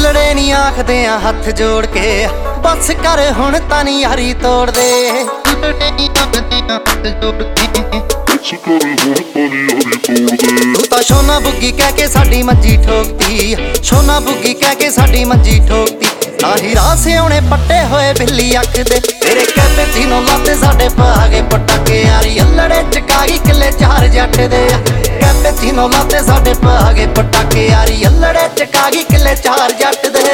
ਅਲੜੇ ਨੀ ਆਖਦੇ ਆ ਹੱਥ ਜੋੜ ਕੇ, ਬਸ ਕਰ ਹੁਣ ਤਾਂ ਨੀ ਯਾਰੀ ਤੋੜ ਦੇ। ਅਲੜੇ ਨੀ ਆਖਦੇ ਆ ਹੱਥ ਜੋੜ ਕੇ, ਬਸ ਕਰ ਹੁਣ ਤਾਂ ਨੀ ਯਾਰੀ ਤੋੜ ਦੇ। ਤੂੰ ਤਾਂ ਸੋਨਾ ਬੁੱਗੀ ਕਹਿ ਕੇ ਸਾਡੀ ਮੰਜੀ ਠੋਕਤੀ, ਸੋਨਾ ਬੁੱਗੀ ਕਹਿ ਕੇ ਸਾਡੀ ਮੰਜੀ ਠੋਕਤੀ। ਆਹੀ ਰਾਹ ਸਿਉਣੇ ਪੱਟੇ ਹੋਏ ਬਿੱਲੀ ਅੱਖ ਦੇ, ਤੇਰੇ ਕੈਪੇਚੀਨੋ ਲਾਤੇ ਸਾਡੇ ਪਾਗੇ ਪਟਾਕੇ ਯਾਰੀ। ਅਲੜੇ ਚਕਾ ਗਈ ਕਿੱਲੇ ਚਾਰ ਜੱਟ ਦੇ, ਕੈਪੇਚੀਨੋ ਲਾਤੇ ਸਾਡੇ ਪਾਗੇ ਪਟਾਕੇ ਯਾਰੀ। ਅਲੜੇ ਚਕਾ ਗਈ ਕਿੱਲੇ ਚਾਰ ਜੱਟ ਦੇ।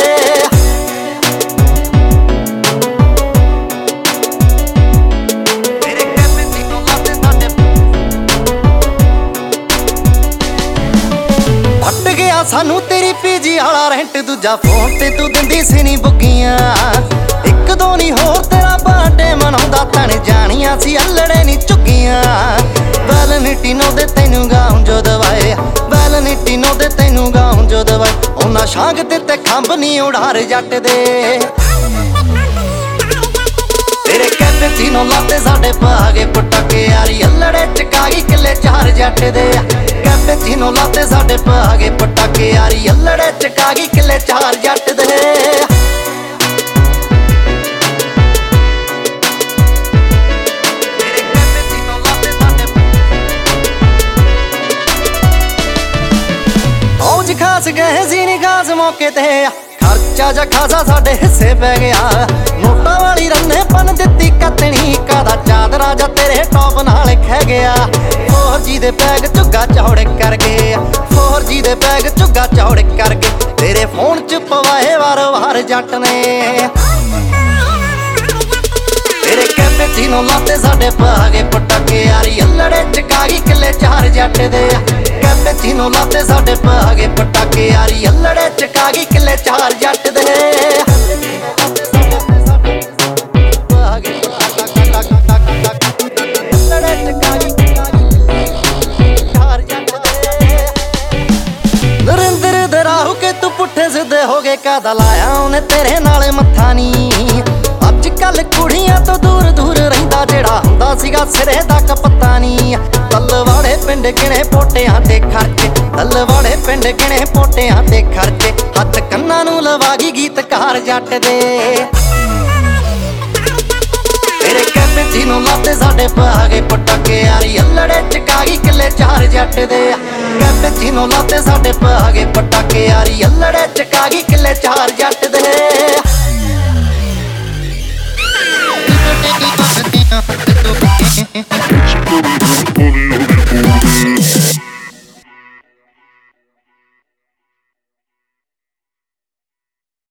ਸਾਨੂੰ ਤੇਰੀ ਪੀਜੀ ਵਾਲਾ ਰੈਂਟ, ਦੂਜਾ ਫੋਨ ਤੇ ਤੂੰ ਦਿੰਦੀ ਸੀ ਨੀ ਬੁੱਗੀਆਂ। ਇੱਕ ਦੋ ਨੀ ਹੋਰ ਤੇਰਾ ਬਰਥਡੇ ਮਨਾਉਂਦਾ ਤਣ ਜਾਣੀਆਂ ਸੀ ਅਲੜੇ ਨੀ ਝੁੱਗੀਆਂ। ਵੈਲੈਂਟਾਈਨੋ ਦੇ ਤੈਨੂੰ ਗਾਉਂ ਜੋ ਦਵਾਏ, ਵੈਲੈਂਟਾਈਨੋ ਦੇ ਤੈਨੂੰ ਗਾਉਂ ਜੋ ਦਵਾਏ। ਉਹਨਾਂ ਸ਼ਾਂਗ ਤੇ ਖੰਭ ਨੀ ਉਡਾਰ ਜੱਟ ਦੇ, ਤੇਰੇ ਕੈਪੇਚੀਨੋ ਲਾਤੇ ਸਾਡੇ ਪਾਗੇ ਪਟਾਕੇ ਯਾਰੀ। ਅਲੜੇ ਚਕਾ ਗਈ ਕਿੱਲੇ ਚਾਰ ਜੱਟ ਦੇ, ਕੈਪੇਚੀਨੋ ਲਾਤੇ ਸਾਡੇ ਪਾਗੇ ਪਟਾਕੇ ਯਾਰੀ। ਅਲੜੇ ਚਕਾ ਗਈ ਕਿੱਲੇ ਚਾਰ ਜੱਟ ਦੇ। ਔਜ ਖਾਸ ਗਏ ਸੀ ਨੀ ਖਾਸ ਮੌਕੇ ਤੇ, ਖਰਚਾ ਜਾ ਖਾਸਾ ਸਾਡੇ ਹਿੱਸੇ ਪੈ ਗਿਆ। ਨੋਟਾਂ ਵਾਲੀ ਰੰਨੇ ਪਨ ਦਿੱਤੀ ਕਤਣੀ, ਕਾਦਾ ਚਾਦਰਾ ਜਾ ਤੇਰੇ ਟੌਪ ਨਾਲ ਖਹਿ ਗਿਆ। 4G ਦੇ ਬੈਗ ਝੁੱਗਾ ਚੌੜੇ ਕਰ ਗਏ, 4G ਦੇ ਬੈਗ ਝੁੱਗਾ ਚੌੜੇ ਕਰ ਗਏ। ਤੇਰੇ ਫੋਨ ਚ ਪਵਾਏ ਵਾਰ-ਵਾਰ ਜੱਟ ਨੇ, ਤੇਰੇ ਕੈਪੇਚੀਨੋ ਲਾਤੇ ਸਾਡੇ ਪਾਗੇ ਪਟਾਕੇ ਯਾਰੀ। ਅਲੜੇ ਚਕਾ ਗਈ ਕਿੱਲੇ ਚਾਰ ਜੱਟ ਦੇ, ਕੈਪੇਚੀਨੋ ਲਾਤੇ ਸਾਡੇ ਪਾਗੇ ਪਟਾਕੇ ਯਾਰੀ। ਅਲੜੇ ਚਕਾ ਗਈ ਕਿੱਲੇ ਚਾਰ ਜੱਟ ਦੇ। ਨਰਿੰਦਰ ਦੇ ਰਾਹੂ ਕੇ ਤੂੰ ਪੁੱਠੇ ਸਿੱਧੇ ਹੋ ਗਏ, ਕਾਦਾ ਲਾਇਆ ਉਹਨੇ ਤੇਰੇ ਨਾਲ ਮੱਥਾ ਨੀ। ਅੱਜ ਕੱਲ ਕੁੜੀਆਂ ਤੋਂ ਦੂਰ ਦੂਰ ਰਹਿੰਦਾ, ਜਿਹੜਾ ਹੁੰਦਾ ਸੀਗਾ ਸਿਰੇ ਦਾ ਕਪੱਤਾ ਨੀ। ਤਲਵਾੜੇ ਪਿੰਡ ਗਿਣੇ ਪੋਟਿਆਂ ਤੇ ਖਰਚੇ, ਤਲਵਾੜੇ ਪਿੰਡ ਗਿਣੇ ਪੋਟਿਆਂ ਤੇ ਖਰਚੇ। ਹੱਥ ਕੰਨਾਂ ਨੂੰ ਲਵਾ ਗਈ ਗੀਤਕਾਰ ਜੱਟ ਦੇ, ਤੇਰੇ ਕੈਪੇਚੀਨੋ ਲਾਤੇ ਸਾਡੇ ਪਾਗੇ ਪਟਾਕੇ ਯਾਰੀ। ਅਲੜੇ ਚਕਾ ਗਈ ਕਿੱਲੇ ਚਾਰ ਜੱਟ ਦੇ, ਕੈਪੇਚੀਨੋ ਲਾਤੇ ਸਾਡੇ ਪਾਗੇ।